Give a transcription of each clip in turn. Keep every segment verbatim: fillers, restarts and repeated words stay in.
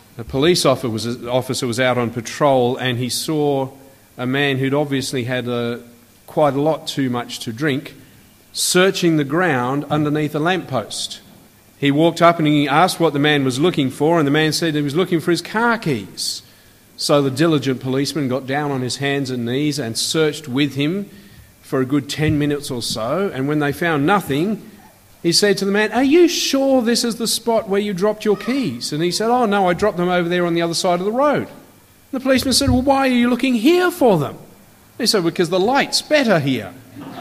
A police officer was, officer was out on patrol, and he saw a man who'd obviously had a, quite a lot too much to drink searching the ground underneath a lamppost. He walked up and he asked what the man was looking for, and the man said he was looking for his car keys. So the diligent policeman got down on his hands and knees and searched with him for a good ten minutes or so, and when they found nothing, he said to the man, "Are you sure this is the spot where you dropped your keys?" And he said, "Oh no, I dropped them over there on the other side of the road." And the policeman said, "Well, why are you looking here for them?" He said, "Because the light's better here."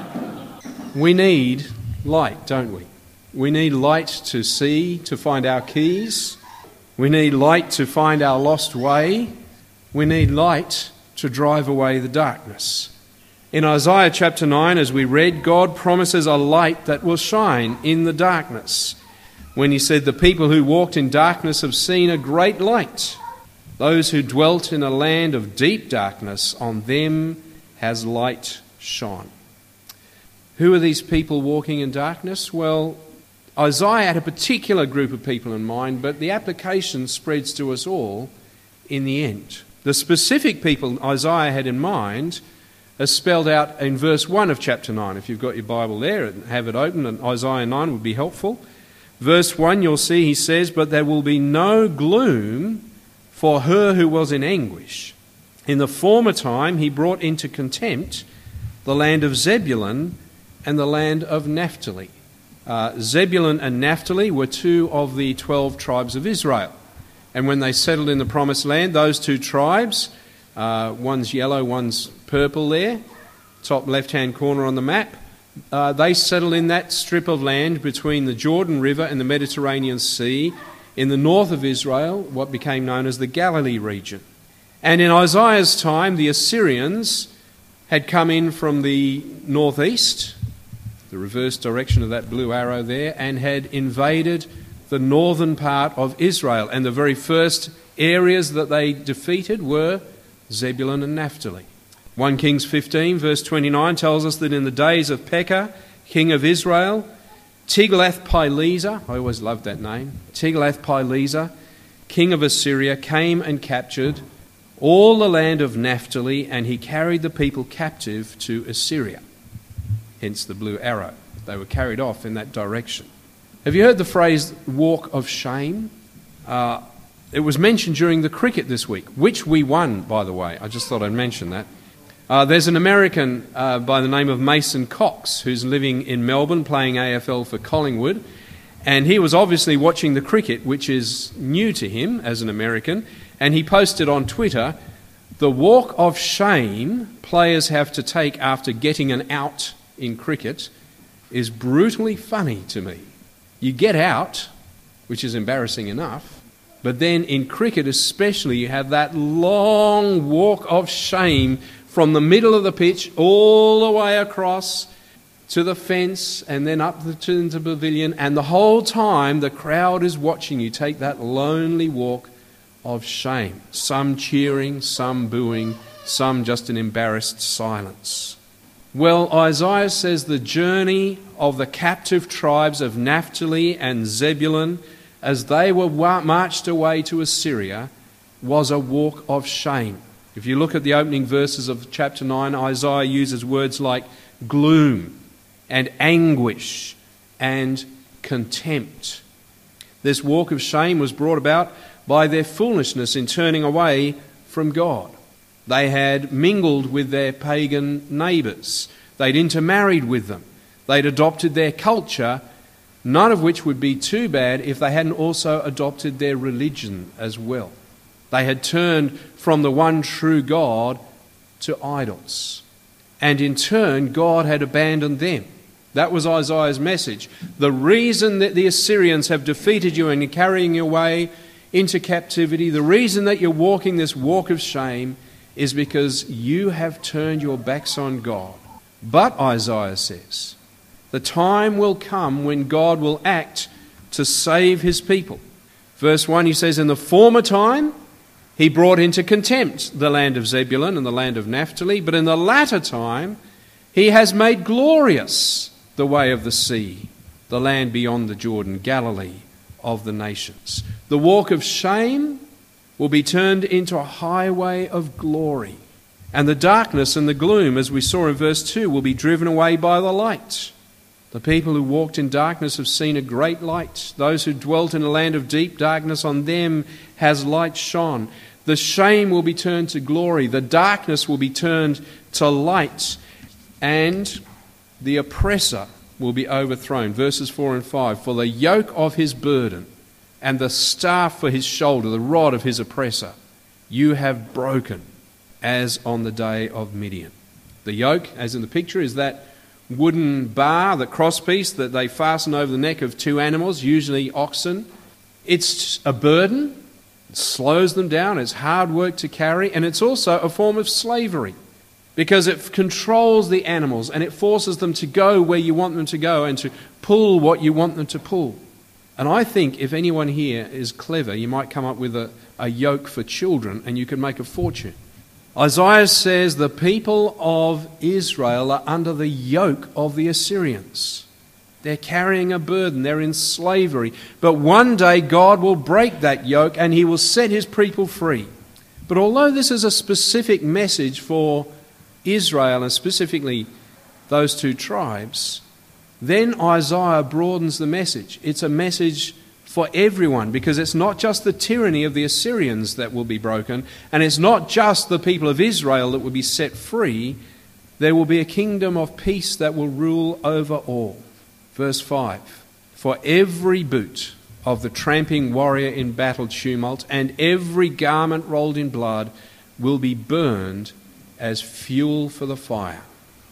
We need light, don't we? We need light to see, to find our keys. We need light to find our lost way. We need light to drive away the darkness. In Isaiah chapter nine, as we read, God promises a light that will shine in the darkness. When he said, "The people who walked in darkness have seen a great light. Those who dwelt in a land of deep darkness, on them has light shone." Who are these people walking in darkness? Well, Isaiah had a particular group of people in mind, but the application spreads to us all in the end. The specific people Isaiah had in mind are spelled out in verse one of chapter nine. If you've got your Bible there and have it open, and Isaiah nine would be helpful. Verse one, you'll see he says, "But there will be no gloom for her who was in anguish. In the former time he brought into contempt the land of Zebulun and the land of Naphtali." Uh, Zebulun and Naphtali were two of the twelve tribes of Israel. And when they settled in the promised land, those two tribes, uh, one's yellow, one's purple there, top left-hand corner on the map, uh, they settled in that strip of land between the Jordan River and the Mediterranean Sea in the north of Israel, what became known as the Galilee region. And in Isaiah's time, the Assyrians had come in from the northeast, the reverse direction of that blue arrow there, and had invaded the northern part of Israel. And the very first areas that they defeated were Zebulun and Naphtali. First Kings fifteen, verse twenty-nine, tells us that in the days of Pekah, king of Israel, Tiglath-Pileser, I always loved that name, Tiglath-Pileser, king of Assyria, came and captured all the land of Naphtali, and he carried the people captive to Assyria. Hence the blue arrow. They were carried off in that direction. Have you heard the phrase walk of shame? Uh, it was mentioned during the cricket this week, which we won, by the way. I just thought I'd mention that. Uh, there's an American uh, by the name of Mason Cox who's living in Melbourne playing A F L for Collingwood, and he was obviously watching the cricket, which is new to him as an American, and he posted on Twitter, "The walk of shame players have to take after getting an out in cricket is brutally funny to me. You get out, which is embarrassing enough, but then in cricket especially you have that long walk of shame from the middle of the pitch all the way across to the fence and then up to the pavilion, and the whole time the crowd is watching you take that lonely walk of shame. Some cheering, some booing, some just an embarrassed silence." Well, Isaiah says the journey of the captive tribes of Naphtali and Zebulun as they were marched away to Assyria was a walk of shame. If you look at the opening verses of chapter nine, Isaiah uses words like gloom and anguish and contempt. This walk of shame was brought about by their foolishness in turning away from God. They had mingled with their pagan neighbours. They'd intermarried with them. They'd adopted their culture, none of which would be too bad if they hadn't also adopted their religion as well. They had turned from the one true God to idols. And in turn, God had abandoned them. That was Isaiah's message. The reason that the Assyrians have defeated you and are carrying you away into captivity, the reason that you're walking this walk of shame is because you have turned your backs on God. But, Isaiah says, the time will come when God will act to save his people. Verse one, he says, "In the former time he brought into contempt the land of Zebulun and the land of Naphtali, but in the latter time he has made glorious the way of the sea, the land beyond the Jordan, Galilee of the nations." The walk of shame will be turned into a highway of glory. And the darkness and the gloom, as we saw in verse two, will be driven away by the light. The people who walked in darkness have seen a great light. Those who dwelt in a land of deep darkness, on them has light shone. The shame will be turned to glory. The darkness will be turned to light. And the oppressor will be overthrown. Verses four and five. For the yoke of his burden and the staff for his shoulder, the rod of his oppressor, you have broken, as on the day of Midian. The yoke, as in the picture, is that wooden bar, the crosspiece that they fasten over the neck of two animals, usually oxen. It's a burden. It slows them down. It's hard work to carry. And it's also a form of slavery, because it controls the animals and it forces them to go where you want them to go and to pull what you want them to pull. And I think if anyone here is clever, you might come up with a, a yoke for children and you could make a fortune. Isaiah says the people of Israel are under the yoke of the Assyrians. They're carrying a burden. They're in slavery. But one day God will break that yoke and he will set his people free. But although this is a specific message for Israel and specifically those two tribes, then Isaiah broadens the message. It's a message for everyone, because it's not just the tyranny of the Assyrians that will be broken, and it's not just the people of Israel that will be set free. There will be a kingdom of peace that will rule over all. Verse five, for every boot of the tramping warrior in battle tumult and every garment rolled in blood will be burned as fuel for the fire.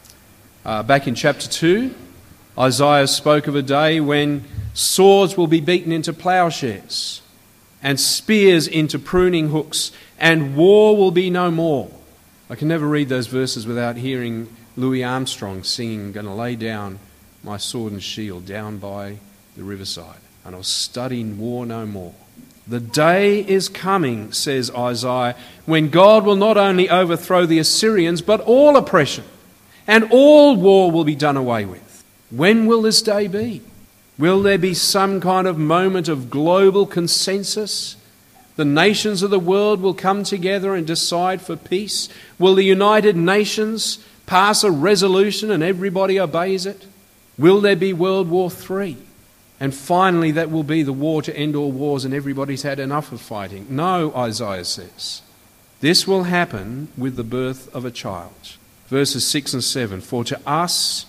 Uh, back in chapter two, Isaiah spoke of a day when swords will be beaten into plowshares and spears into pruning hooks, and war will be no more. I can never read those verses without hearing Louis Armstrong singing, "Gonna lay down my sword and shield down by the riverside, and I'll study war no more." The day is coming, says Isaiah, when God will not only overthrow the Assyrians, but all oppression, and all war will be done away with. When will this day be? Will there be some kind of moment of global consensus? The nations of the world will come together and decide for peace? Will the United Nations pass a resolution and everybody obeys it? Will there be World War Three? And finally, that will be the war to end all wars and everybody's had enough of fighting. No, Isaiah says. This will happen with the birth of a child. Verses six and seven. For to us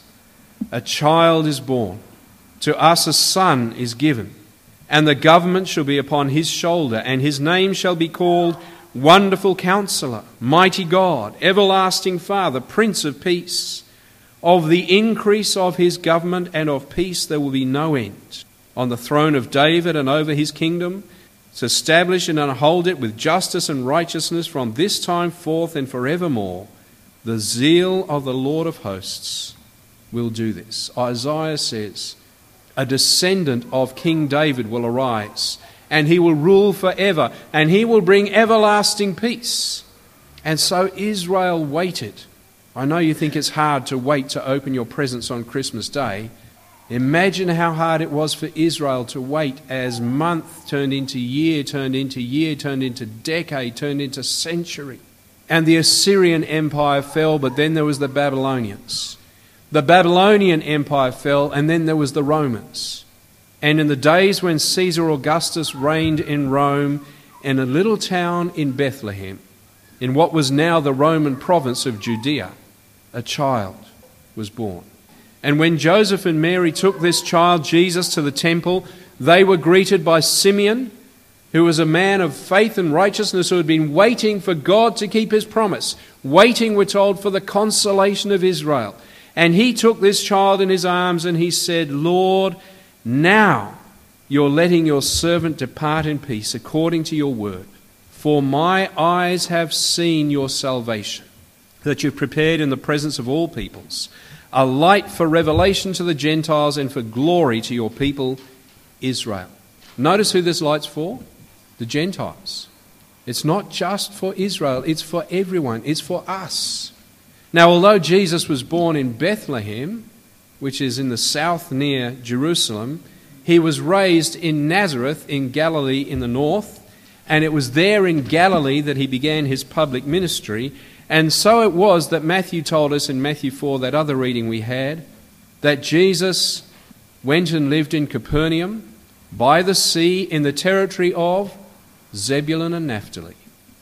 a child is born, to us a son is given, and the government shall be upon his shoulder, and his name shall be called Wonderful Counselor, Mighty God, Everlasting Father, Prince of Peace. Of the increase of his government and of peace there will be no end. On the throne of David and over his kingdom, to establish and uphold it with justice and righteousness from this time forth and forevermore. The zeal of the Lord of hosts will do this. Isaiah says, a descendant of King David will arise, and he will rule forever, and he will bring everlasting peace. And so Israel waited. I know you think it's hard to wait to open your presents on Christmas Day. Imagine how hard it was for Israel to wait as month turned into year, turned into year, turned into decade, turned into century. And the Assyrian Empire fell, but then there was the Babylonians. The Babylonian Empire fell, and then there was the Romans. And in the days when Caesar Augustus reigned in Rome, in a little town in Bethlehem, in what was now the Roman province of Judea, a child was born. And when Joseph and Mary took this child, Jesus, to the temple, they were greeted by Simeon, who was a man of faith and righteousness who had been waiting for God to keep his promise. Waiting, we're told, for the consolation of Israel. And he took this child in his arms and he said, Lord, now you're letting your servant depart in peace according to your word. For my eyes have seen your salvation, that you've prepared in the presence of all peoples, a light for revelation to the Gentiles and for glory to your people, Israel. Notice who this light's for? The Gentiles. It's not just for Israel, it's for everyone. It's for us. Now, although Jesus was born in Bethlehem, which is in the south near Jerusalem, he was raised in Nazareth in Galilee in the north, And it was there in Galilee that he began his public ministry. And so it was that Matthew told us in Matthew four, that other reading we had, that Jesus went and lived in Capernaum by the sea in the territory of Zebulun and Naphtali,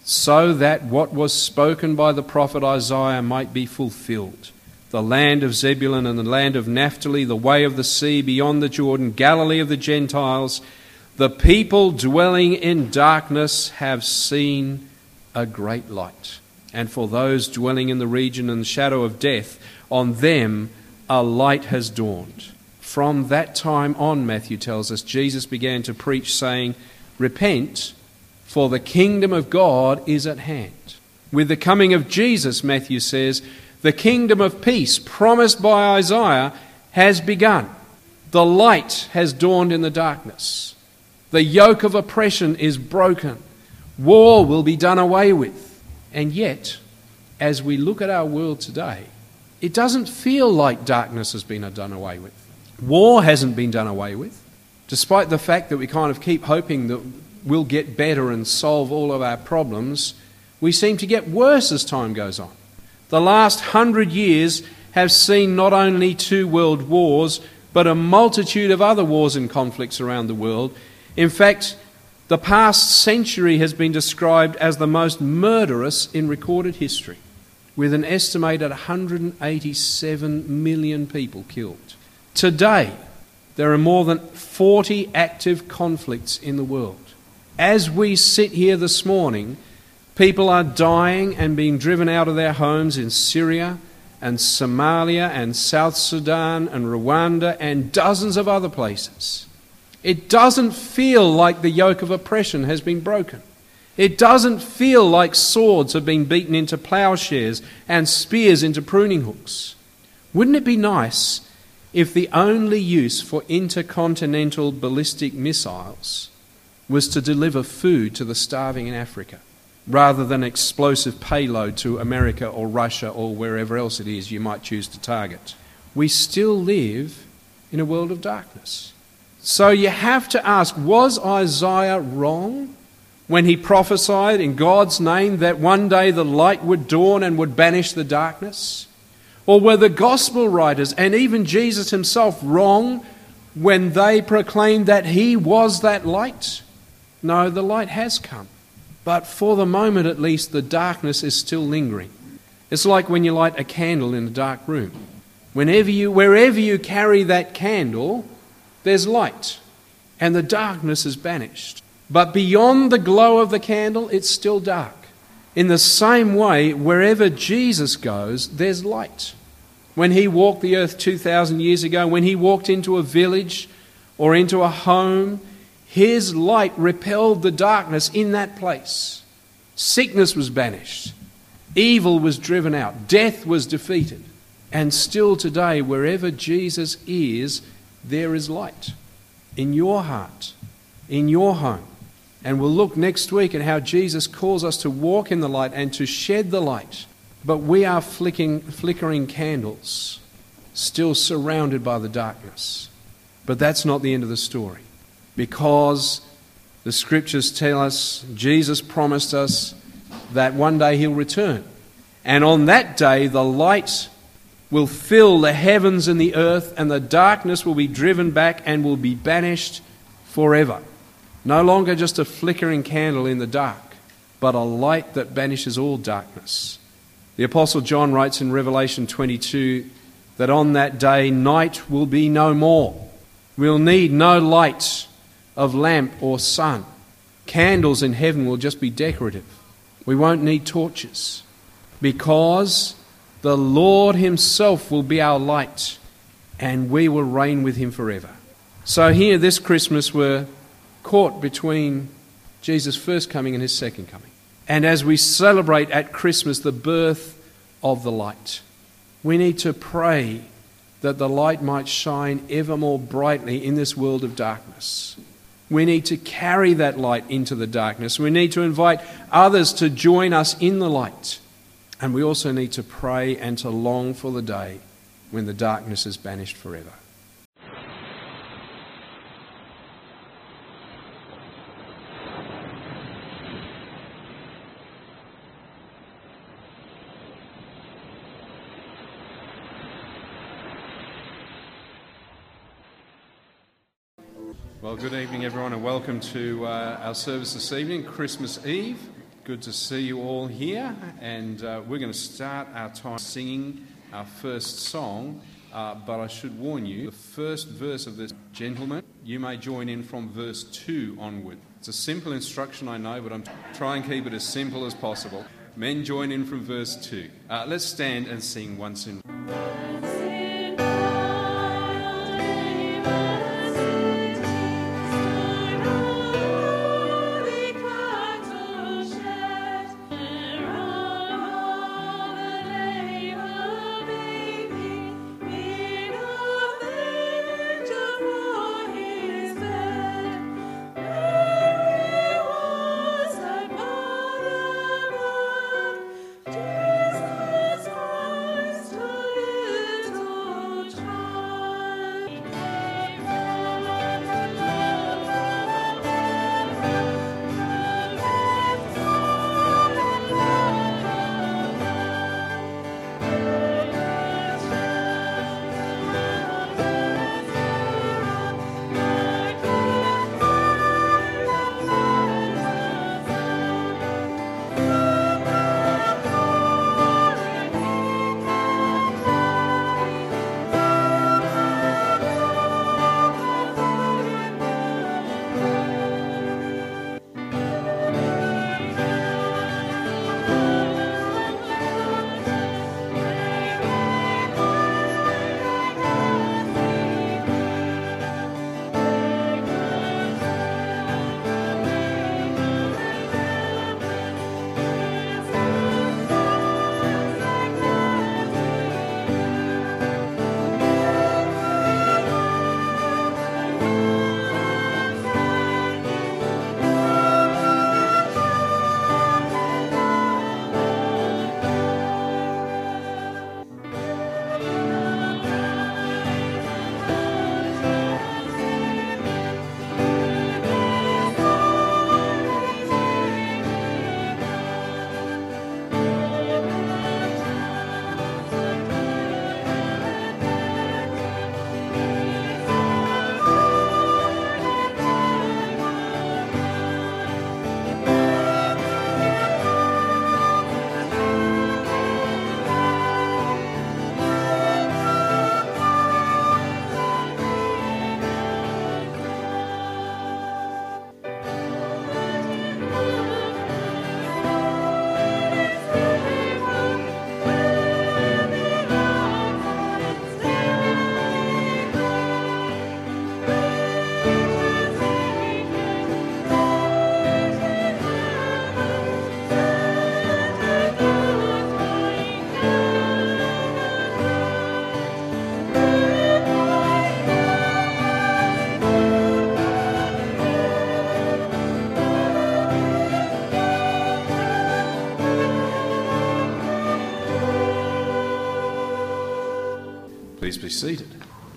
so that what was spoken by the prophet Isaiah might be fulfilled. The land of Zebulun and the land of Naphtali, the way of the sea beyond the Jordan, Galilee of the Gentiles, the people dwelling in darkness have seen a great light. And for those dwelling in the region and the shadow of death, on them a light has dawned. From that time on, Matthew tells us, Jesus began to preach, saying, "Repent, for the kingdom of God is at hand." With the coming of Jesus, Matthew says, the kingdom of peace promised by Isaiah has begun. The light has dawned in the darkness. The yoke of oppression is broken. War will be done away with. And yet, as we look at our world today, it doesn't feel like darkness has been done away with. War hasn't been done away with, despite the fact that we kind of keep hoping that we'll get better and solve all of our problems. We seem to get worse as time goes on. The last hundred years have seen not only two world wars, but a multitude of other wars and conflicts around the world. In fact, the past century has been described as the most murderous in recorded history, with an estimated one hundred eighty-seven million people killed. Today, there are more than forty active conflicts in the world. As we sit here this morning, people are dying and being driven out of their homes in Syria and Somalia and South Sudan and Rwanda and dozens of other places. It doesn't feel like the yoke of oppression has been broken. It doesn't feel like swords have been beaten into plowshares and spears into pruning hooks. Wouldn't it be nice if the only use for intercontinental ballistic missiles was to deliver food to the starving in Africa, rather than explosive payload to America or Russia or wherever else it is you might choose to target? We still live in a world of darkness. So you have to ask, was Isaiah wrong when he prophesied in God's name that one day the light would dawn and would banish the darkness? Or were the gospel writers and even Jesus himself wrong when they proclaimed that he was that light? No, the light has come. But for the moment at least, the darkness is still lingering. It's like when you light a candle in a dark room. Whenever you, wherever you carry that candle, there's light, and the darkness is banished. But beyond the glow of the candle, it's still dark. In the same way, wherever Jesus goes, there's light. When he walked the earth two thousand years ago, when he walked into a village or into a home, his light repelled the darkness in that place. Sickness was banished. Evil was driven out. Death was defeated. And still today, wherever Jesus is, there is light. In your heart, in your home. And we'll look next week at how Jesus calls us to walk in the light and to shed the light. But we are flicking, flickering candles, still surrounded by the darkness. But that's not the end of the story. Because the scriptures tell us, Jesus promised us that one day he'll return. And on that day, the light will fill the heavens and the earth, and the darkness will be driven back and will be banished forever. No longer just a flickering candle in the dark, but a light that banishes all darkness. The Apostle John writes in Revelation twenty-two that on that day night will be no more. We'll need no light of lamp or sun. Candles in heaven will just be decorative. We won't need torches, because the Lord himself will be our light, and we will reign with him forever. So here this Christmas we're caught between Jesus' first coming and his second coming. And as we celebrate at Christmas the birth of the light, we need to pray that the light might shine ever more brightly in this world of darkness. We need to carry that light into the darkness. We need to invite others to join us in the light. And we also need to pray and to long for the day when the darkness is banished forever. Well, good evening, everyone, and welcome to uh, our service this evening, Christmas Eve. Good to see you all here, and uh, we're going to start our time singing our first song, uh, but I should warn you, the first verse of this, gentlemen, you may join in from verse two onward. It's a simple instruction, I know, but I'm trying to keep it as simple as possible. Men, join in from verse two. Uh, let's stand and sing once in. Please be seated.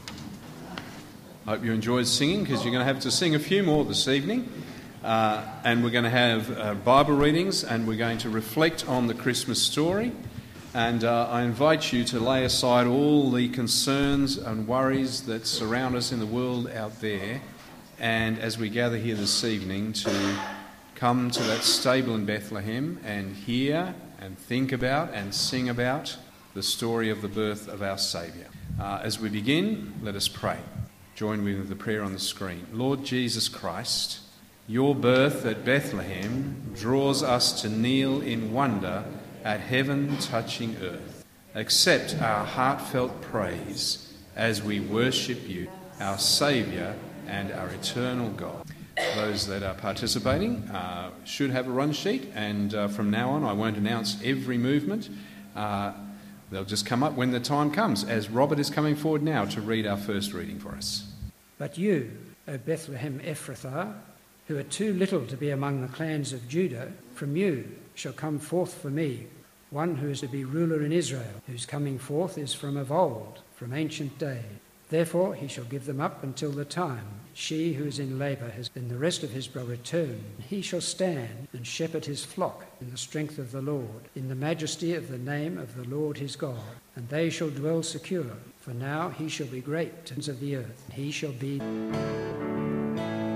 I hope you enjoyed singing, because you're going to have to sing a few more this evening. Uh, and we're going to have uh, Bible readings, and we're going to reflect on the Christmas story. And uh, I invite you to lay aside all the concerns and worries that surround us in the world out there, and as we gather here this evening, to come to that stable in Bethlehem and hear and think about and sing about the story of the birth of our Saviour. Uh, as we begin, let us pray. Join with the prayer on the screen. Lord Jesus Christ, your birth at Bethlehem draws us to kneel in wonder at heaven touching earth. Accept our heartfelt praise as we worship you, our Saviour and our eternal God. Those that are participating uh, should have a run sheet, and uh, from now on I won't announce every movement. Uh, they'll just come up when the time comes, as Robert is coming forward now to read our first reading for us. But you, O Bethlehem Ephrathah, who are too little to be among the clans of Judah, from you shall come forth for me one who is to be ruler in Israel, whose coming forth is from of old, from ancient days. Therefore he shall give them up until the time she who is in labour has been the rest of his brother return. He shall stand and shepherd his flock in the strength of the Lord, in the majesty of the name of the Lord his God. And they shall dwell secure, for now he shall be great to the ends of the earth. He shall be...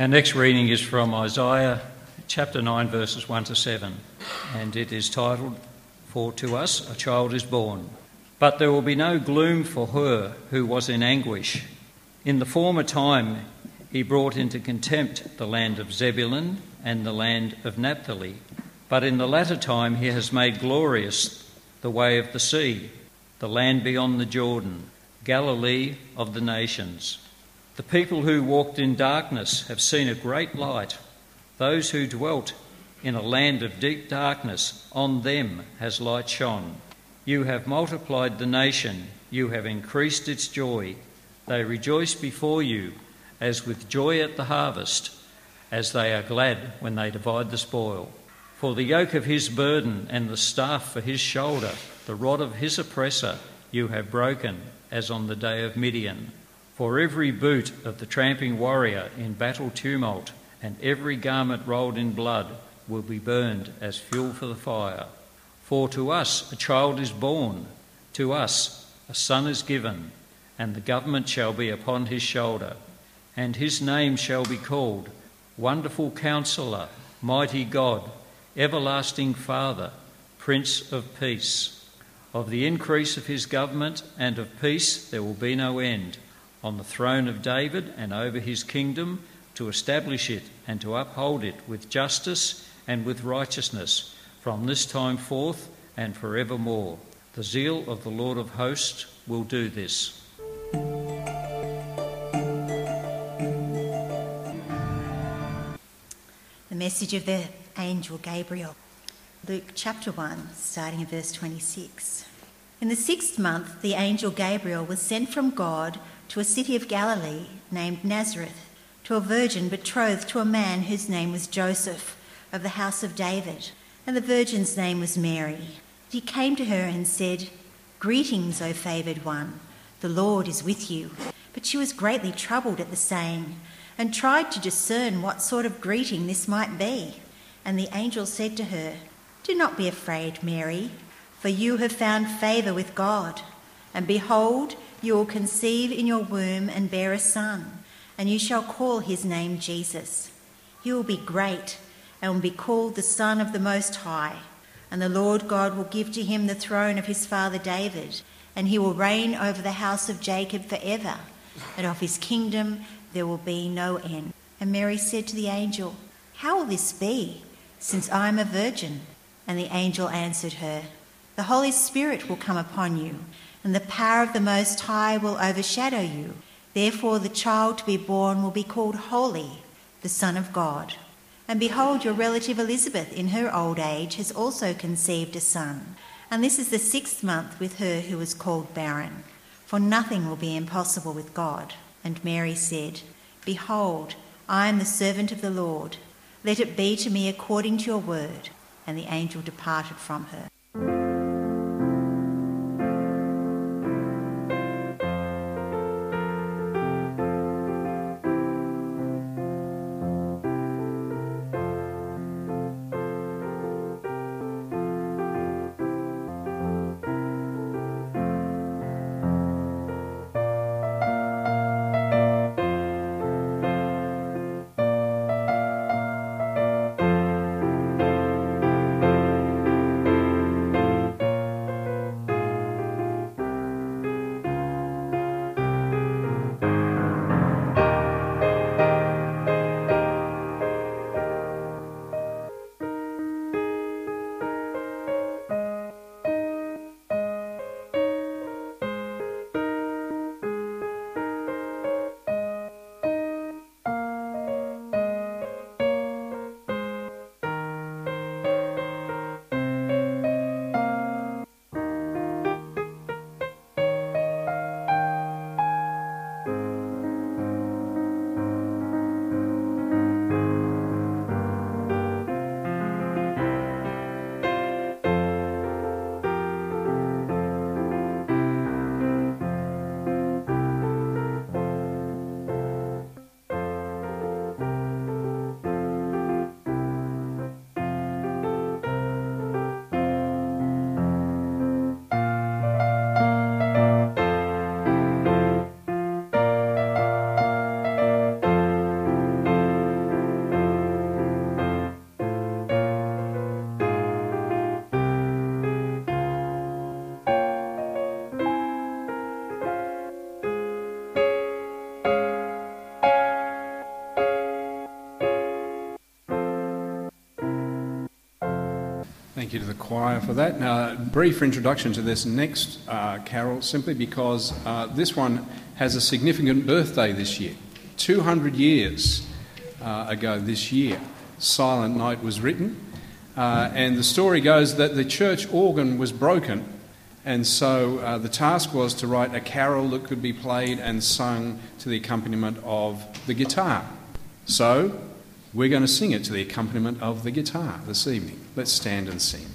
Our next reading is from Isaiah chapter nine, verses one to seven, and it is titled, "For to us a child is born. But there will be no gloom for her who was in anguish. In the former time he brought into contempt the land of Zebulun and the land of Naphtali. But in the latter time he has made glorious the way of the sea, the land beyond the Jordan, Galilee of the nations. The people who walked in darkness have seen a great light. Those who dwelt in a land of deep darkness, on them has light shone. You have multiplied the nation, you have increased its joy. They rejoice before you as with joy at the harvest, as they are glad when they divide the spoil. For the yoke of his burden and the staff for his shoulder, the rod of his oppressor, you have broken, as on the day of Midian. For every boot of the tramping warrior in battle tumult, and every garment rolled in blood, will be burned as fuel for the fire. For to us a child is born, to us a son is given, and the government shall be upon his shoulder. And his name shall be called Wonderful Counselor, Mighty God, Everlasting Father, Prince of Peace. Of the increase of his government and of peace there will be no end, on the throne of David and over his kingdom, to establish it and to uphold it with justice and with righteousness, from this time forth and forevermore. The zeal of the Lord of hosts will do this." The message of the angel Gabriel. Luke chapter one, starting at verse twenty-six. In the sixth month, the angel Gabriel was sent from God to a city of Galilee named Nazareth, to a virgin betrothed to a man whose name was Joseph, of the house of David, and the virgin's name was Mary. He came to her and said, "Greetings, O favoured one, the Lord is with you." But she was greatly troubled at the saying, and tried to discern what sort of greeting this might be. And the angel said to her, "Do not be afraid, Mary, for you have found favour with God. And behold, you will conceive in your womb and bear a son, and you shall call his name Jesus. He will be great and will be called the Son of the Most High. And the Lord God will give to him the throne of his father David, and he will reign over the house of Jacob forever, and of his kingdom there will be no end." And Mary said to the angel, "How will this be, since I am a virgin?" And the angel answered her, "The Holy Spirit will come upon you, and the power of the Most High will overshadow you. Therefore the child to be born will be called Holy, the Son of God. And behold, your relative Elizabeth in her old age has also conceived a son. And this is the sixth month with her who was called barren. For nothing will be impossible with God." And Mary said, "Behold, I am the servant of the Lord. Let it be to me according to your word." And the angel departed from her. Thank you to the choir for that. Now, a brief introduction to this next uh, carol, simply because uh, this one has a significant birthday this year. two hundred years uh, ago this year, Silent Night was written, uh, and the story goes that the church organ was broken, and so uh, the task was to write a carol that could be played and sung to the accompaniment of the guitar. So, we're going to sing it to the accompaniment of the guitar this evening. Let's stand and sing.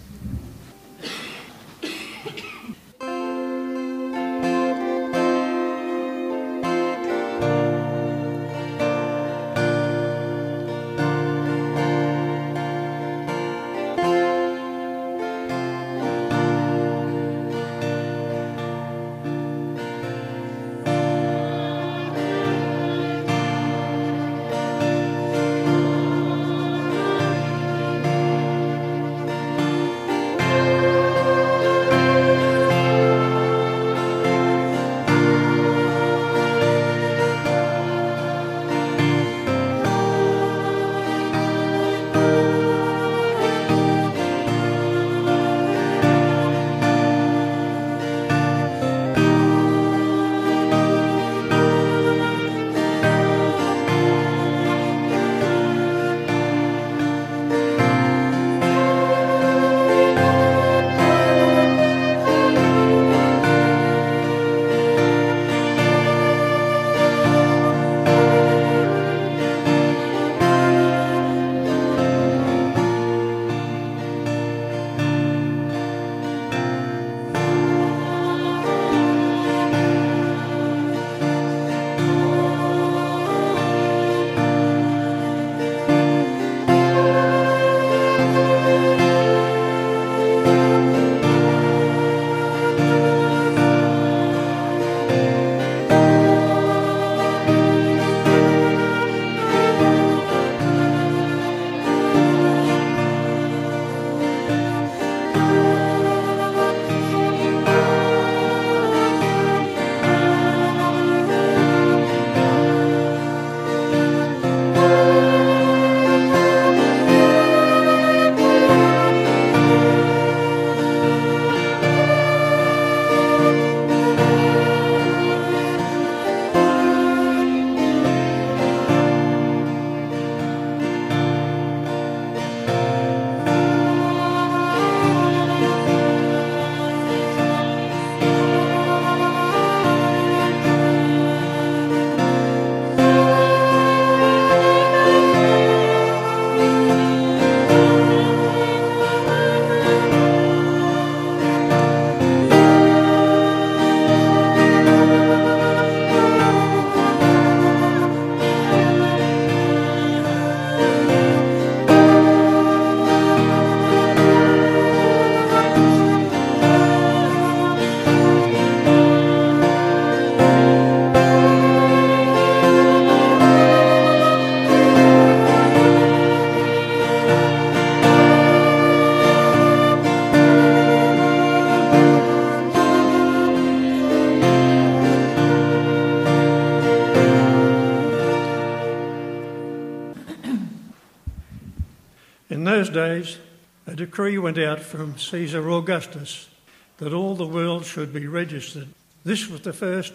In those days, a decree went out from Caesar Augustus that all the world should be registered. This was the first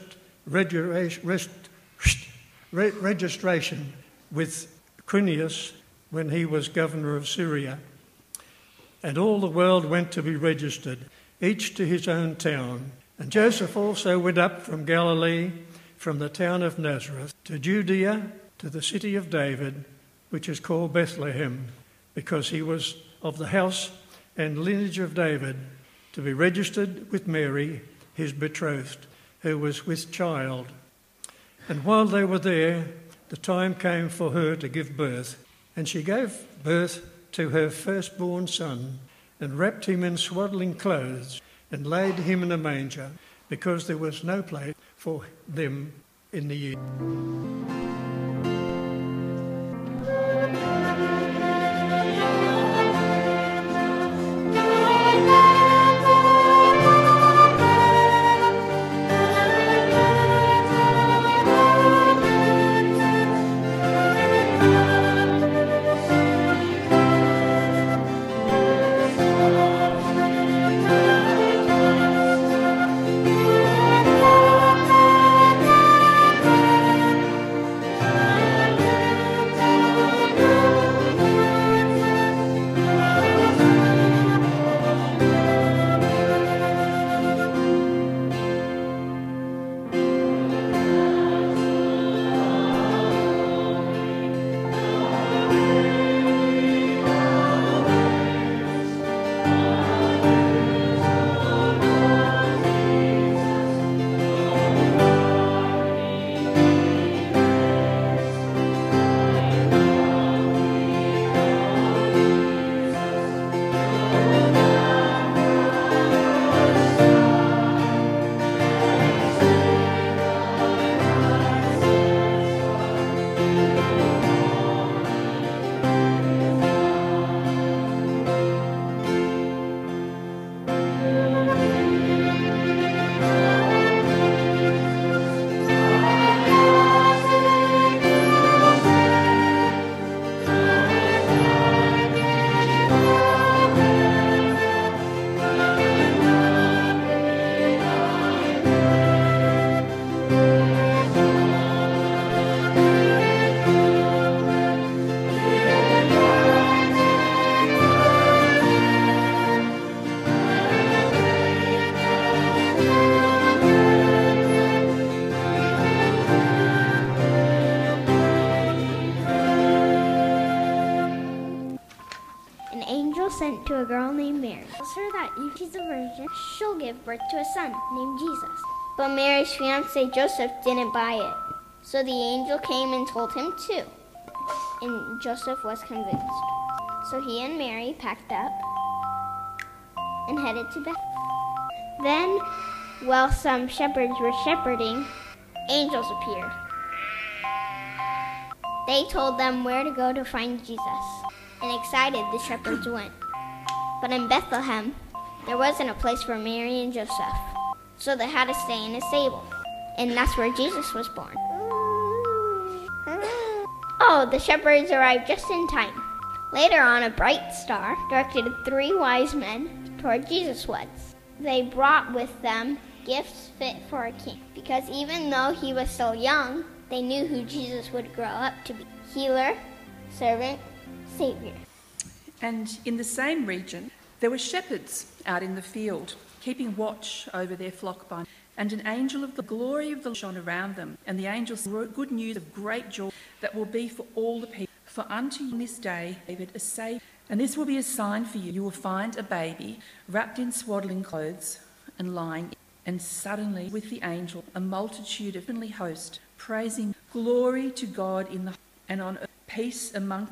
regi- rest, re- registration with Quirinius when he was governor of Syria. And all the world went to be registered, each to his own town. And Joseph also went up from Galilee, from the town of Nazareth, to Judea, to the city of David, which is called Bethlehem, because he was of the house and lineage of David, to be registered with Mary, his betrothed, who was with child. And while they were there, the time came for her to give birth. And she gave birth to her firstborn son, and wrapped him in swaddling clothes, and laid him in a manger, because there was no place for them in the inn. Oh girl named Mary. Tells her that if she's a virgin, she'll give birth to a son named Jesus. But Mary's fiancé Joseph didn't buy it. So the angel came and told him too. And Joseph was convinced. So he and Mary packed up and headed to Bethlehem. Then, while some shepherds were shepherding, angels appeared. They told them where to go to find Jesus, and excited the shepherds went. But in Bethlehem, there wasn't a place for Mary and Joseph, so they had to stay in a stable, and that's where Jesus was born. Oh, the shepherds arrived just in time. Later on, a bright star directed three wise men toward Jesus' woods. They brought with them gifts fit for a king, because even though he was still young, they knew who Jesus would grow up to be: healer, servant, savior. And in the same region, there were shepherds out in the field, keeping watch over their flock by night. And an angel of the glory of the Lord shone around them, and the angels brought good news of great joy that will be for all the people. For unto you this day David a Saviour, and this will be a sign for you. You will find a baby wrapped in swaddling clothes and lying. And suddenly, with the angel, a multitude of heavenly hosts, praising glory to God in the and on earth peace among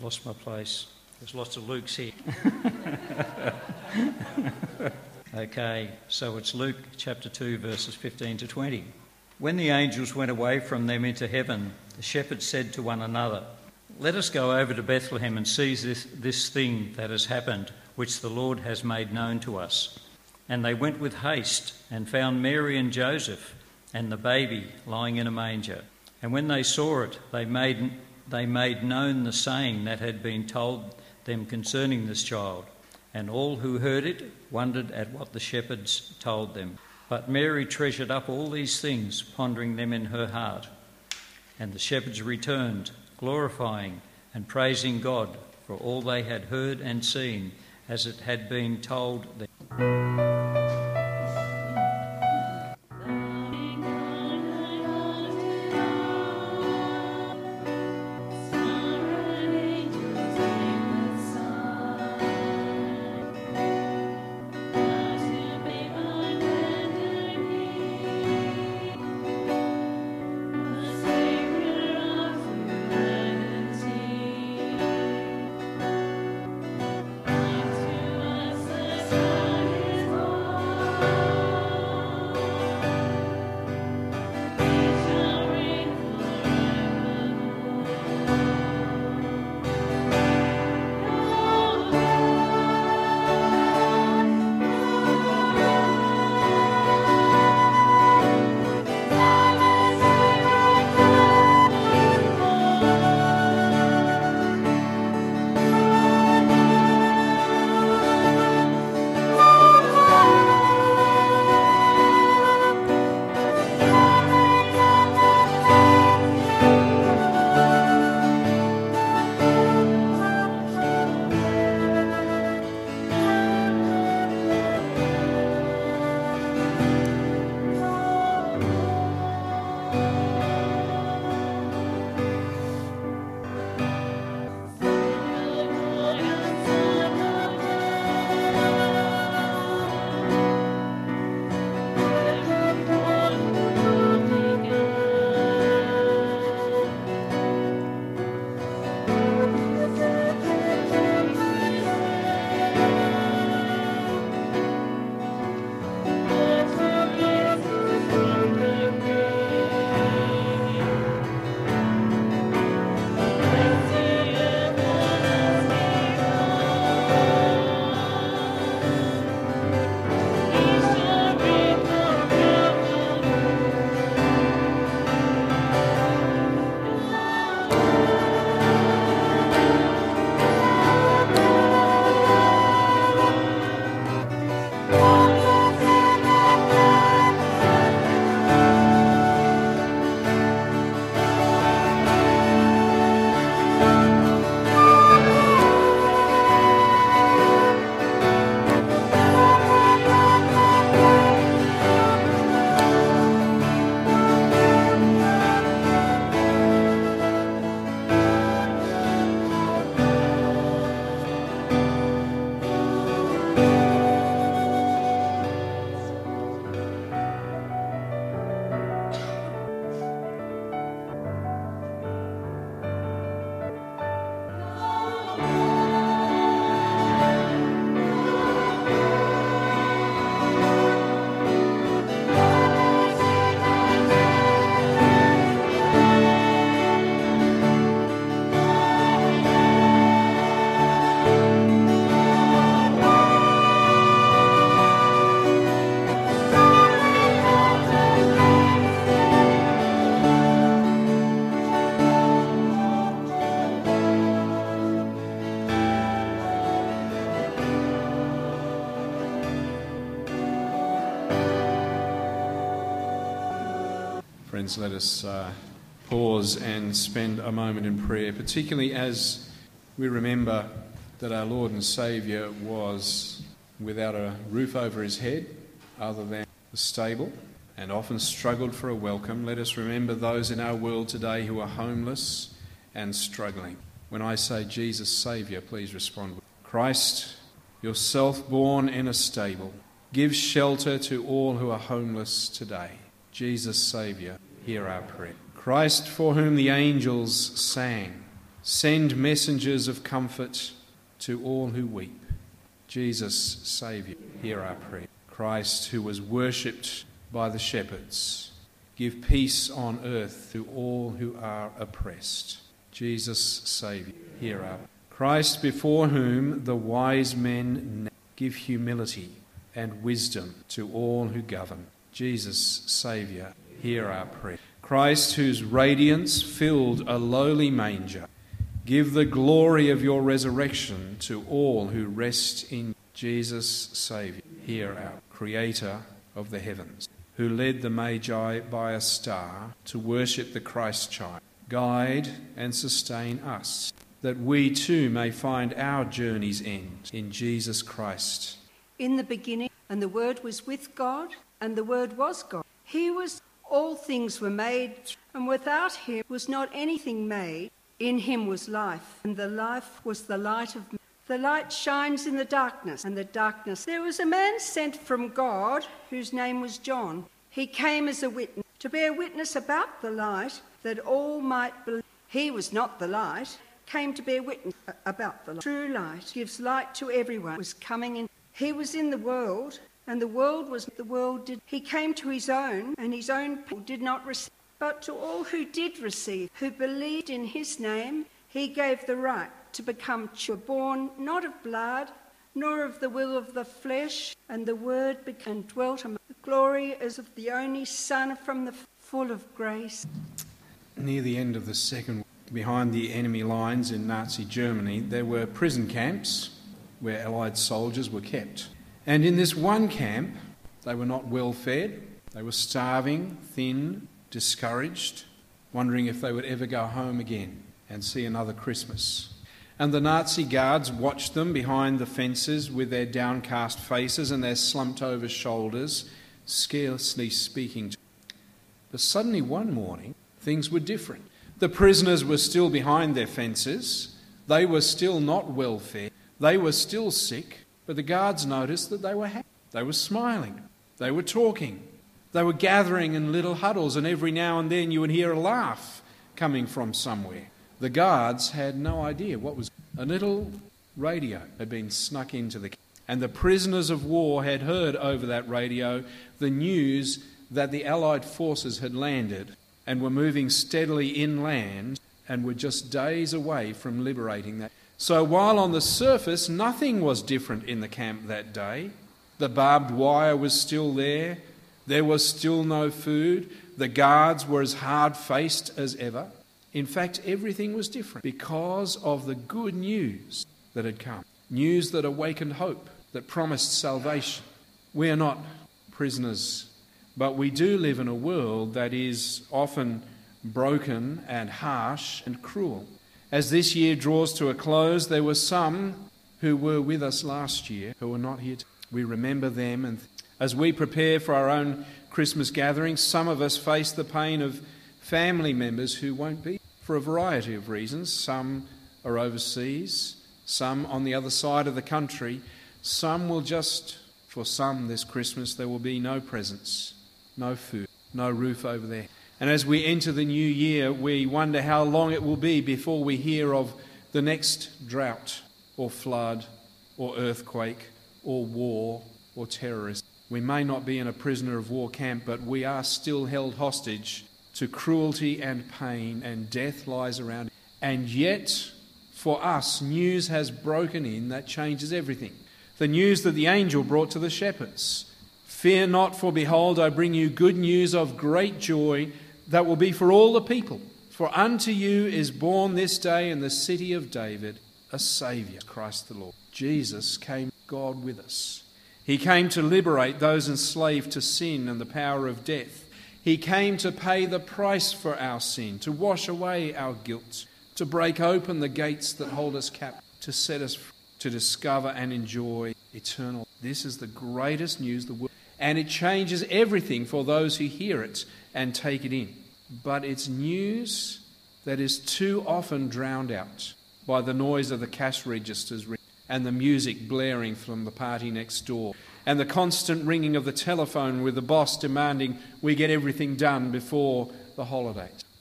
lost my place. There's lots of Lukes here. Okay, so it's Luke chapter two, verses fifteen to twenty. When the angels went away from them into heaven, the shepherds said to one another, "Let us go over to Bethlehem and see this, this thing that has happened, which the Lord has made known to us." And they went with haste and found Mary and Joseph and the baby lying in a manger. And when they saw it, they made, they made known the saying that had been told them concerning this child. And all who heard it wondered at what the shepherds told them. But Mary treasured up all these things, pondering them in her heart. And the shepherds returned, glorifying and praising God for all they had heard and seen, as it had been told them. Friends, let us uh, pause and spend a moment in prayer, particularly as we remember that our Lord and Saviour was without a roof over his head other than the stable and often struggled for a welcome. Let us remember those in our world today who are homeless and struggling. When I say Jesus Saviour, please respond with Christ, yourself born in a stable, give shelter to all who are homeless today. Jesus Saviour, hear our prayer. Christ, for whom the angels sang, Send messengers of comfort to all who weep. Jesus, Saviour, hear our prayer. Christ, who was worshipped by the shepherds, give peace on earth to all who are oppressed. Jesus, Saviour, hear our prayer. Christ, before whom the wise men give humility and wisdom to all who govern. Jesus, Saviour, hear our prayer. Christ, whose radiance filled a lowly manger, give the glory of your resurrection to all who rest in Jesus, Saviour, hear our Creator of the heavens, who led the Magi by a star to worship the Christ child. Guide and sustain us, that we too may find our journey's end in Jesus Christ. In the beginning, and the Word was with God, and the Word was God. He was, all things were made, and without him was not anything made. In him was life, and the life was the light of men. The light shines in the darkness, and the darkness. There was a man sent from God, whose name was John. He came as a witness, to bear witness about the light, that all might believe. He was not the light, came to bear witness about the light. True light gives light to everyone. Was coming in. He was in the world, and the world was the world did. He came to his own, and his own people did not receive. But to all who did receive, who believed in his name, he gave the right to become children, born not of blood, nor of the will of the flesh, and the word became and dwelt among. The glory as of the only Son from the full of grace. Near the end of the Second War, behind the enemy lines in Nazi Germany, there were prison camps where Allied soldiers were kept. And in this one camp, they were not well fed, they were starving, thin, discouraged, wondering if they would ever go home again and see another Christmas. And the Nazi guards watched them behind the fences with their downcast faces and their slumped-over shoulders, scarcely speaking to them. But suddenly one morning, things were different. The prisoners were still behind their fences. They were still not well fed. They were still sick. But the guards noticed that they were happy. They were smiling. They were talking. They were gathering in little huddles, and every now and then you would hear a laugh coming from somewhere. The guards had no idea what was. A little radio had been snuck into the camp, and the prisoners of war had heard over that radio the news that the Allied forces had landed and were moving steadily inland and were just days away from liberating that. So while on the surface nothing was different in the camp that day, the barbed wire was still there, there was still no food, the guards were as hard-faced as ever. In fact, everything was different because of the good news that had come. News that awakened hope, that promised salvation. We are not prisoners, but we do live in a world that is often broken and harsh and cruel. As this year draws to a close, there were some who were with us last year who are not here today. We remember them, and as we prepare for our own Christmas gatherings, some of us face the pain of family members who won't be for a variety of reasons. Some are overseas, some on the other side of the country. Some will just, for some this Christmas, there will be no presents, no food, no roof over their head. And as we enter the new year, we wonder how long it will be before we hear of the next drought or flood or earthquake or war or terrorism. We may not be in a prisoner of war camp, but we are still held hostage to cruelty and pain, and death lies around. And yet, for us, news has broken in that changes everything. The news that the angel brought to the shepherds. Fear not, for behold, I bring you good news of great joy that will be for all the people. For unto you is born this day in the city of David a Saviour, Christ the Lord. Jesus came, God with us. He came to liberate those enslaved to sin and the power of death. He came to pay the price for our sin, to wash away our guilt, to break open the gates that hold us captive, to set us free, to discover and enjoy eternal. This is the greatest news the world, and it changes everything for those who hear it and take it in. But it's news that is too often drowned out by the noise of the cash registers and the music blaring from the party next door, and the constant ringing of the telephone with the boss demanding we get everything done before the holidays.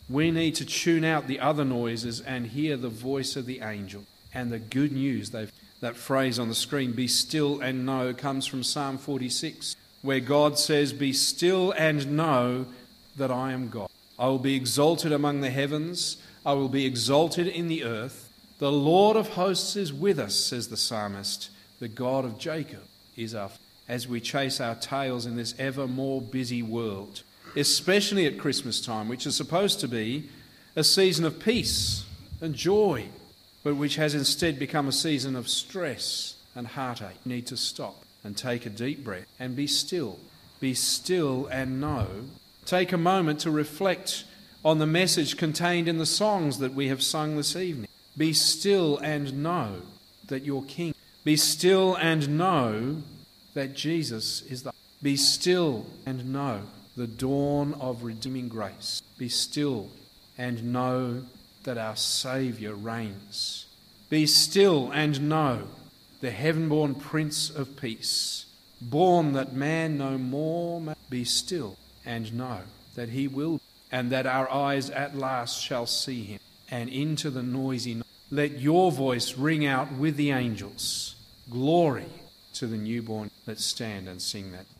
We need to tune out the other noises and hear the voice of the angel. And the good news, they've, that phrase on the screen, be still and know, comes from Psalm forty-six, where God says, be still and know that I am God. I will be exalted among the heavens. I will be exalted in the earth. The Lord of hosts is with us, says the psalmist. The God of Jacob is our father. As we chase our tails in this ever more busy world, especially at Christmas time, which is supposed to be a season of peace and joy, but which has instead become a season of stress and heartache. You need to stop and take a deep breath and be still. Be still and know. Take a moment to reflect on the message contained in the songs that we have sung this evening. Be still and know that you're King. Be still and know that Jesus is the... Be still and know the dawn of redeeming grace. Be still and know that our Saviour reigns. Be still and know the heaven-born Prince of Peace, born that man no more may. Be still and know that he will, and that our eyes at last shall see him. And into the noisy night, let your voice ring out with the angels. Glory to the newborn. Let's stand and sing that.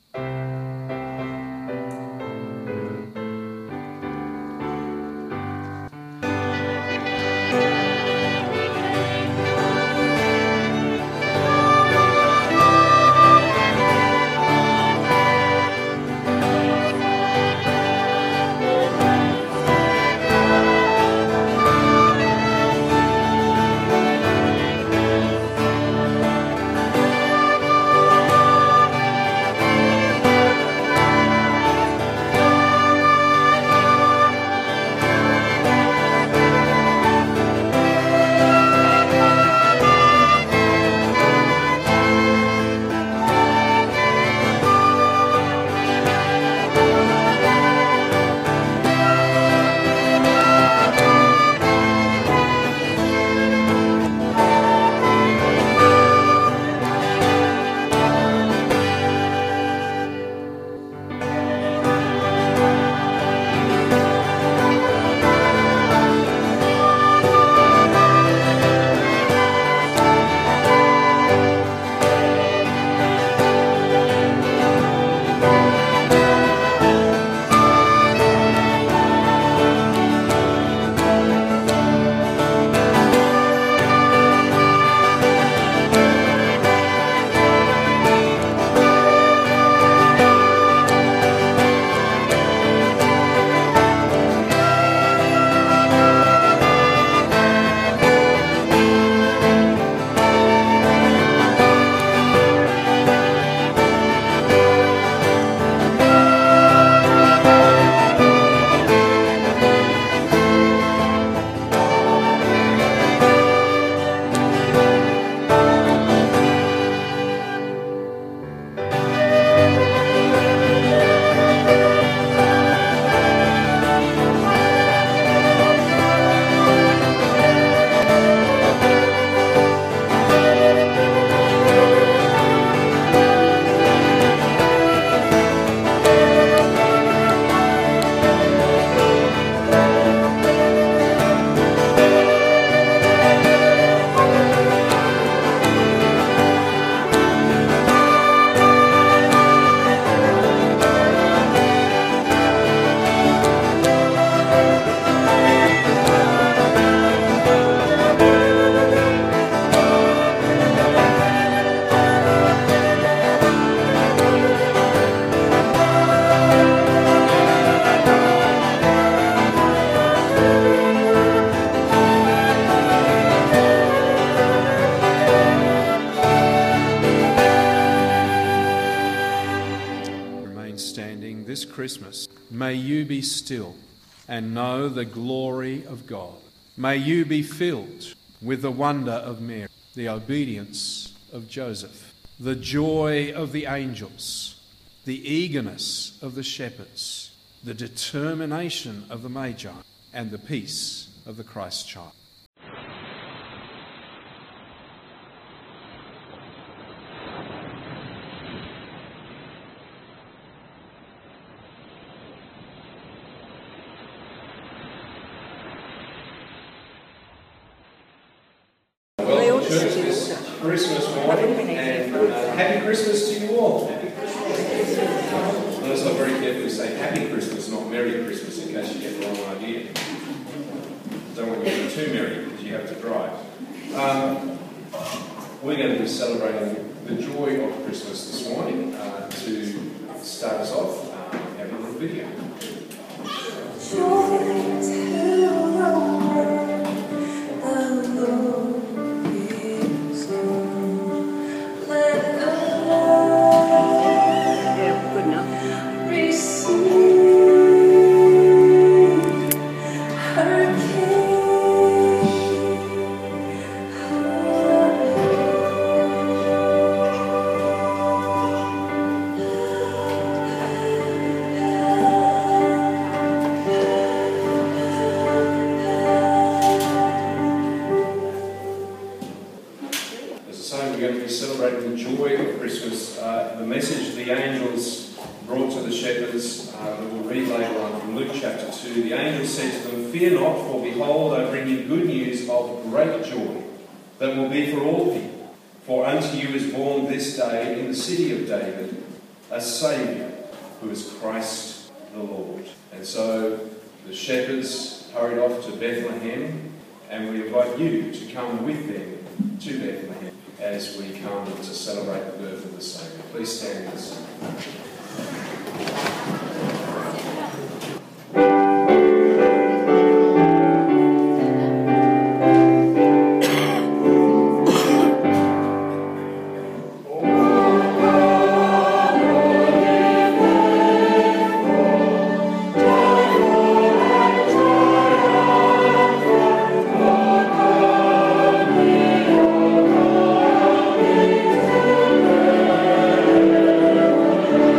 Christmas, may you be still and know the glory of God. May you be filled with the wonder of Mary, the obedience of Joseph, the joy of the angels, the eagerness of the shepherds, the determination of the Magi, and the peace of the Christ child. church this Christmas morning, and uh, happy Christmas to you all. Happy Christmas. Notice I very carefully say happy Christmas, not Merry Christmas, in case you get the wrong idea. Don't want you to be too merry because you have to drive. Um, we're going to be celebrating the joy of Christmas this morning. Uh, to start us off, um, we have a little video. Fear not, for behold, I bring you good news of great joy that will be for all people. For unto you is born this day in the city of David a Saviour, who is Christ the Lord. And so the shepherds hurried off to Bethlehem, and we invite you to come with them to Bethlehem as we come to celebrate the birth of the Saviour. Please stand with us. Thank you.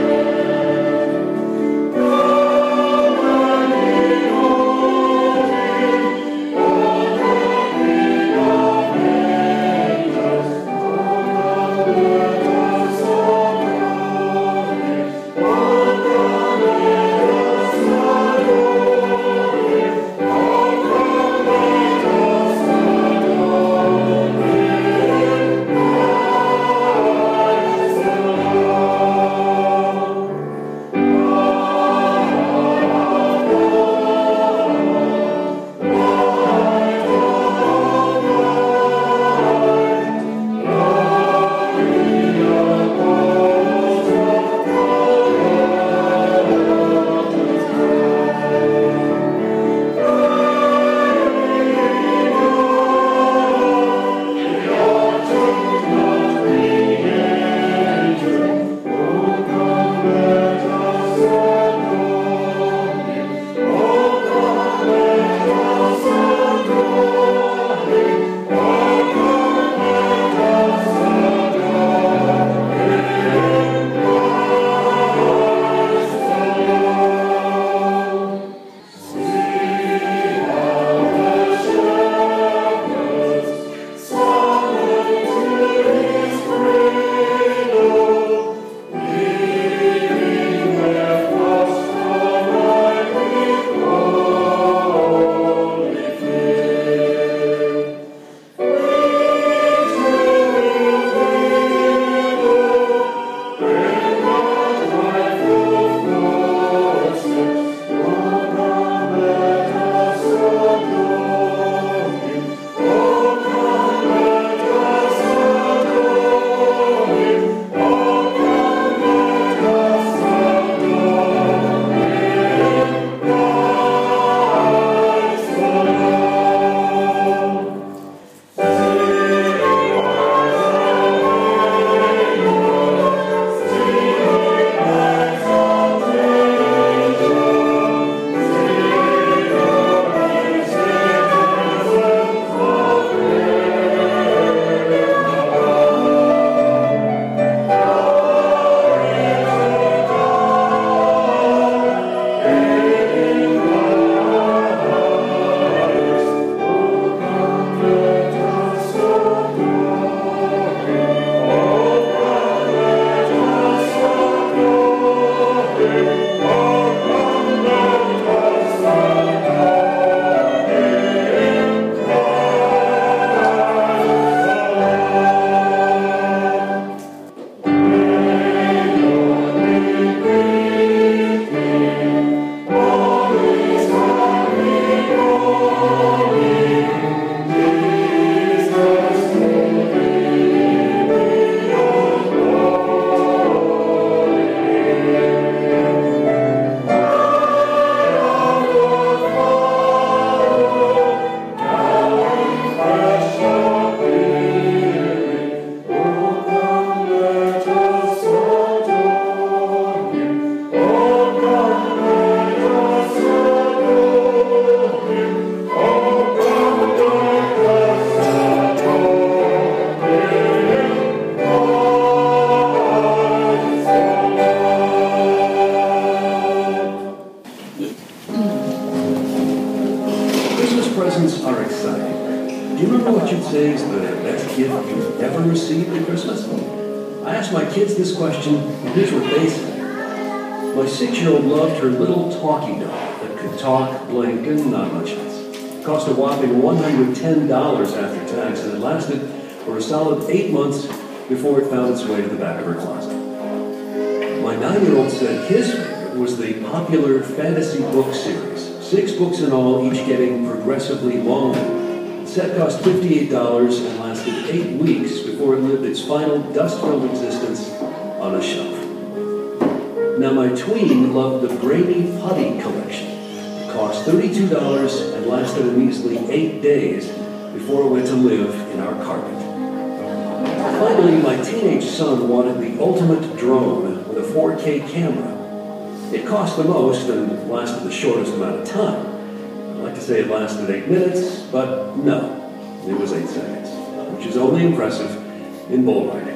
say is the best gift you've ever received at Christmas? I asked my kids this question, and here's what they said. My six-year-old loved her little talkie doll that could talk, blink, and not much else. It cost a whopping one hundred ten dollars after tax, and it lasted for a solid eight months before it found its way to the back of her closet. My nine-year-old said his favorite was the popular fantasy book series. Six books in all, each getting progressively longer. The set cost fifty-eight dollars and lasted eight weeks before it lived its final dust-filled existence on a shelf. Now my tween loved the Brainy Putty collection. It cost thirty-two dollars and lasted a measly eight days before it went to live in our carpet. Finally, my teenage son wanted the ultimate drone with a four K camera. It cost the most and lasted the shortest amount of time. I'd like to say it lasted eight minutes, but no, it was eight seconds, which is only impressive in bull riding.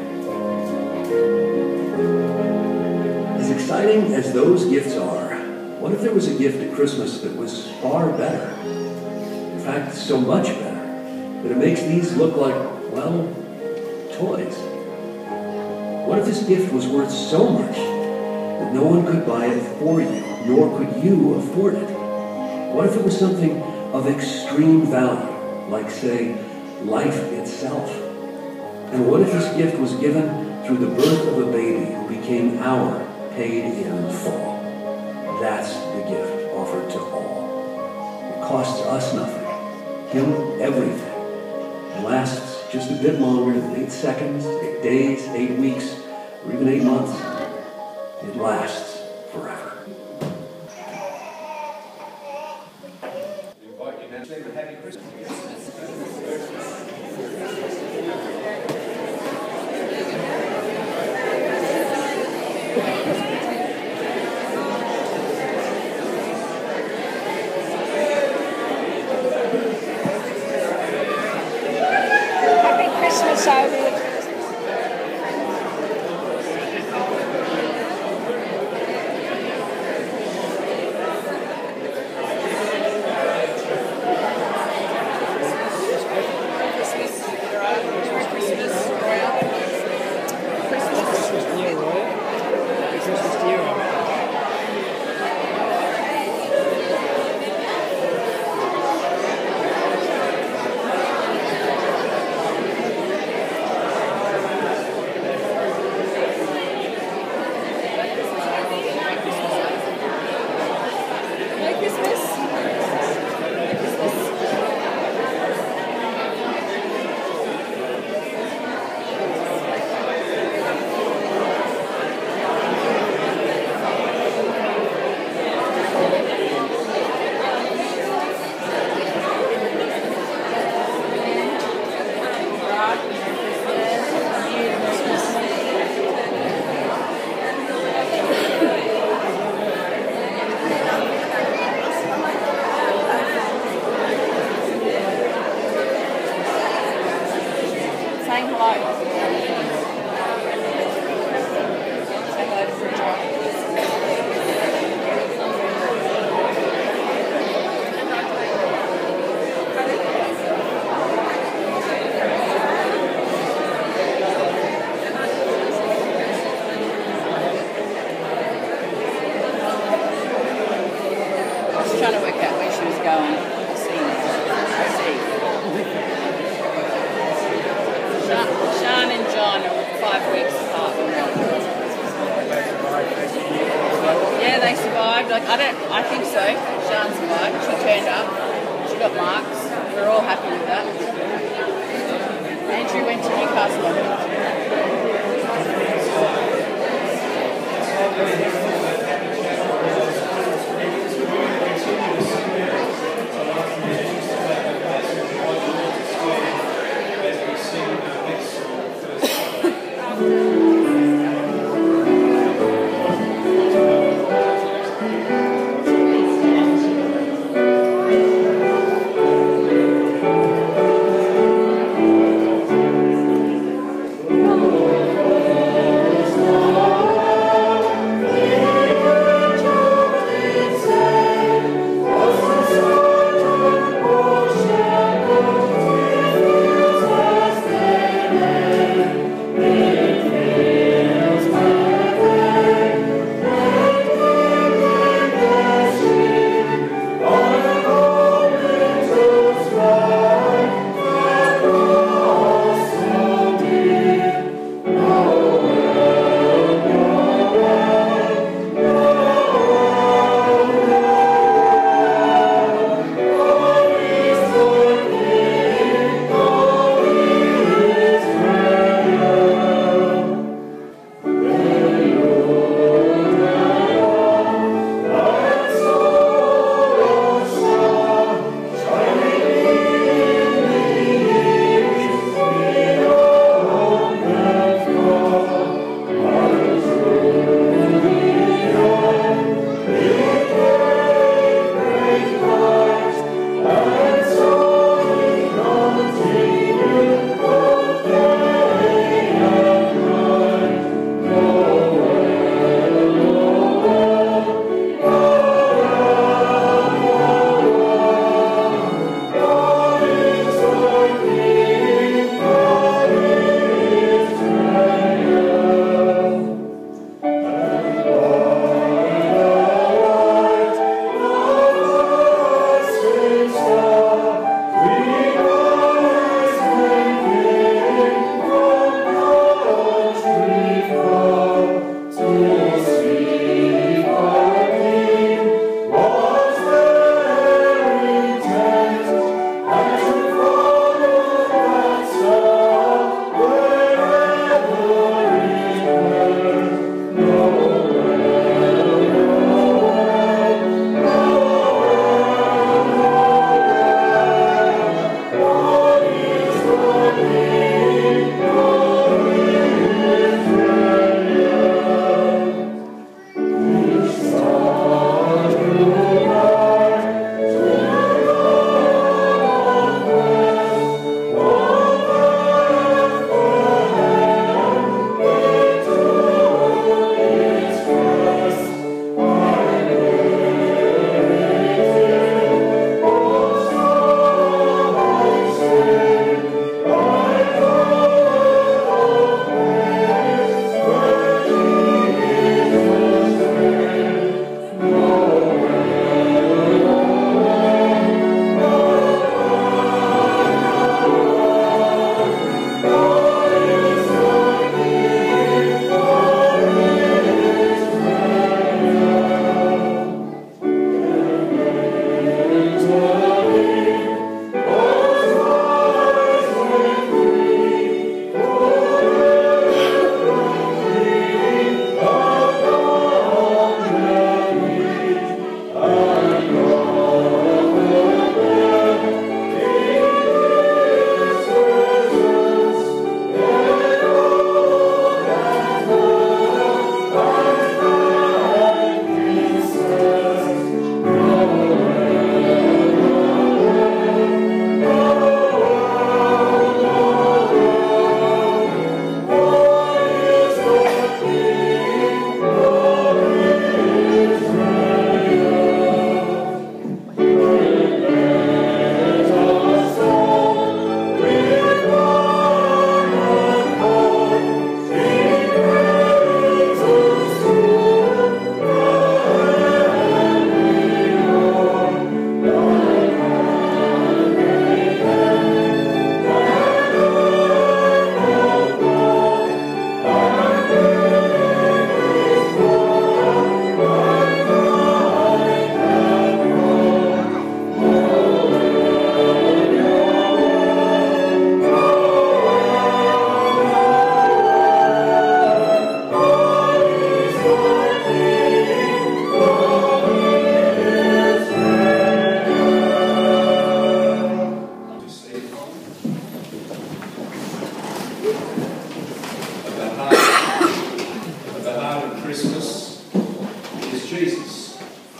As exciting as those gifts are, what if there was a gift at Christmas that was far better? In fact, so much better, that it makes these look like, well, toys. What if this gift was worth so much that no one could buy it for you, nor could you afford it? What if it was something of extreme value, like, say, life itself? And what if this gift was given through the birth of a baby who became our paid in full? That's the gift offered to all. It costs us nothing, him everything, and lasts just a bit longer than eight seconds, eight days, eight weeks, or even eight months. It lasts forever. Happy Christmas.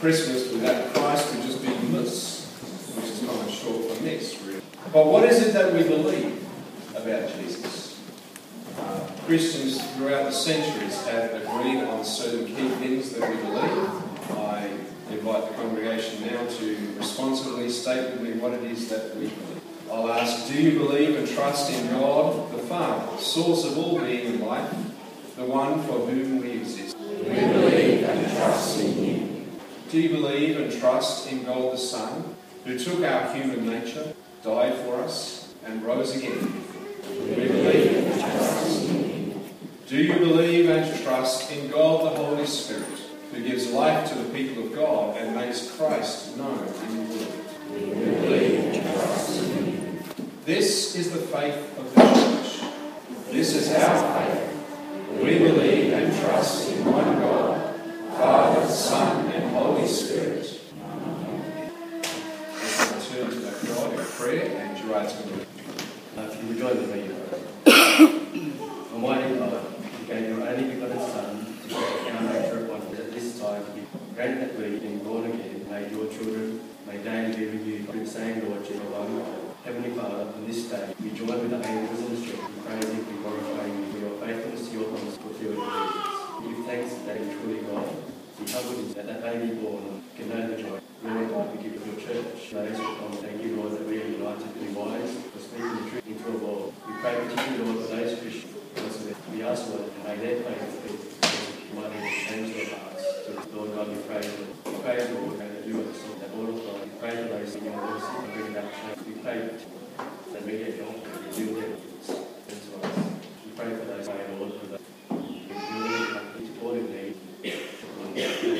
Christmas without Christ would just be bliss, which is kind of short for this, really. But what is it that we believe about Jesus? Uh, Christians throughout the centuries have agreed on certain key things that we believe. I invite the congregation now to responsibly state with me what it is that we believe. I'll ask, do you believe and trust in God the Father, source of all being and life, the one for whom we exist? We believe and trust in Him. Do you believe and trust in God the Son, who took our human nature, died for us, and rose again? We believe and trust in Him. Do you believe and trust in God the Holy Spirit, who gives life to the people of God and makes Christ known in the world? We believe and trust in Him. This is the faith of the Church. This is our faith. We believe and trust in one God, Father, Son, and Holy Spirit. Amen. Let's turn to that God in prayer, and Gerard's going to... Uh, if you would join with me. Almighty God, you gave your only begotten Son to take our nature upon us at this time. Grant that we, being born again, made your children, may daily be renewed through the same Lordship of one God. Heavenly Father, on this day, we join with the angels in the street, we praise you, we glorify you for your faithfulness to your promise fulfilled in Jesus. We give thanks that you truly God. We humble you that that baby born can know the joy. Lord God, we give your church, those who come. Thank you, Lord, that we are united to be wise, for speaking the truth into a world. We pray particularly, Lord, for those Christians. We ask, Lord, may their faith be mighty change their hearts. So, Lord God, we pray, Lord. We pray, Lord, that you are the Son, that all of God. We pray for those in your mercy and bring about change. We pray that we get God to reveal their needs to us. We pray for those, Lord, for the revealing of each all in need.